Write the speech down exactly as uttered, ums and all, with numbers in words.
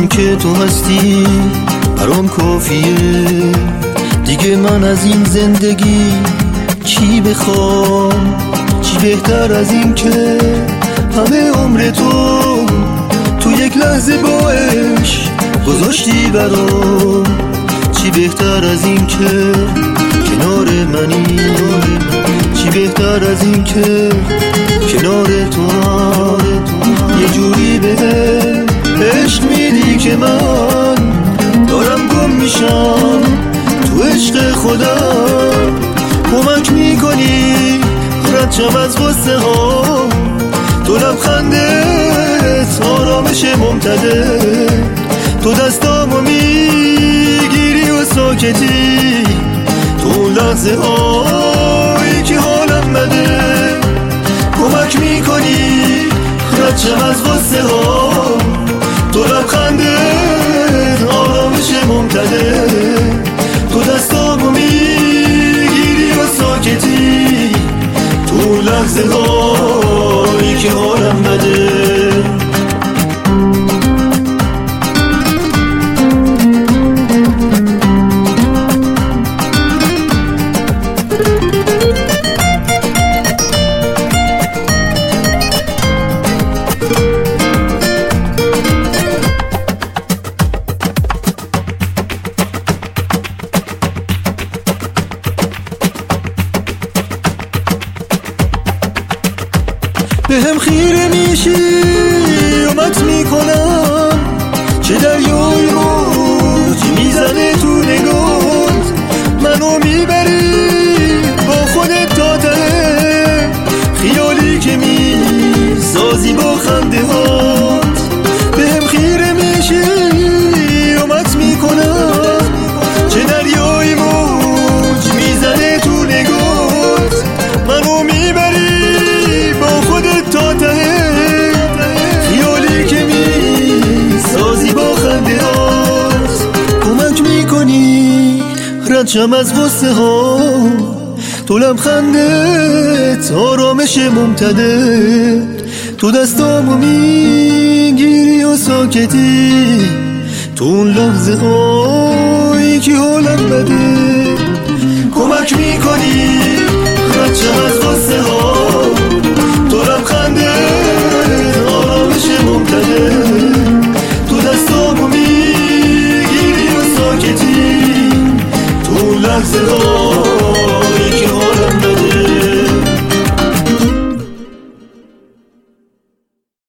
این که تو هستی برام کافیه، دیگه من از این زندگی چی بخوام؟ چی بهتر از این که همه عمر تو تو یک لحظه با عشق گذاشتی برام؟ چی بهتر از این که کنار منی؟ چی بهتر از این که کنار تو یه جوری بهم عشق میدی که من دارم گم میشم تو عشق خودم. کمک میکنی رد شم از غصه ها، تو لبخندت آرامش ممتده، تو دستامو میگیری و ساکتی تو لحظه هایی که حالم بده. کمک میکنی رد شم از غصه ها، تو لبخندت آرامش ممتده، تو دستامو میگیری و ساکتی تو لحظه هایی که حالم بده. بهم خیره میشی اومت میکنم، چه دریای موج میزنه تو نگات، منو میبری با خودت تا ته، خیالی که میسازی با خنده هات. بهم خیره میشی اومت میکنم، چه دریای موج میزنه تو نگات، منو میبری تا ته، خیالی که میسازی با خنده هات. کمک میکنی رد شم از غصه ها، تو لبخندت آرامش ممتده، تو دستامو میگیری و ساکتی تو اون لحظه هایی که حالم بده. کمک میکنی رد شم از